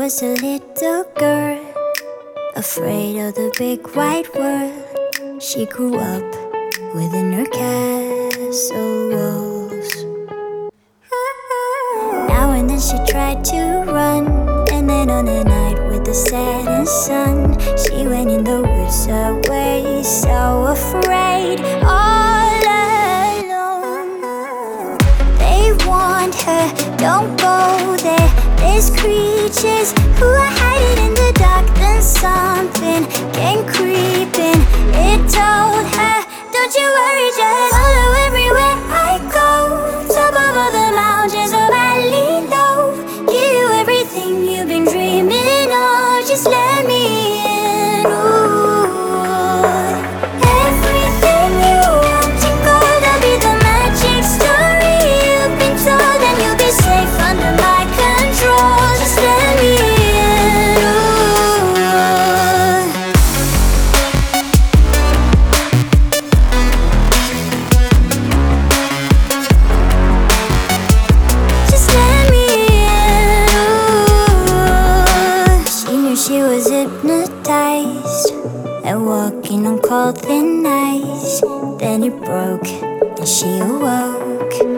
was a little girl, afraid of the big white world. She grew up within her castle walls. Now and then she tried to run, and then on a night with the setting sun, she went in the woods away, so afraid, all alone. They warned her, don't go there, there's creatures who are hiding in the dark. Then something came creeping, it told her, don't you worry, just follow everywhere I go. Top of all the mountains, a valley low, give you everything you've been dreaming of, just let me in. Ooh. Everything you want to go, there'll be the magic story you've been told, and you'll be safe under my control, just let me in. She was hypnotized and walking on cold thin ice. Then it broke and she awoke.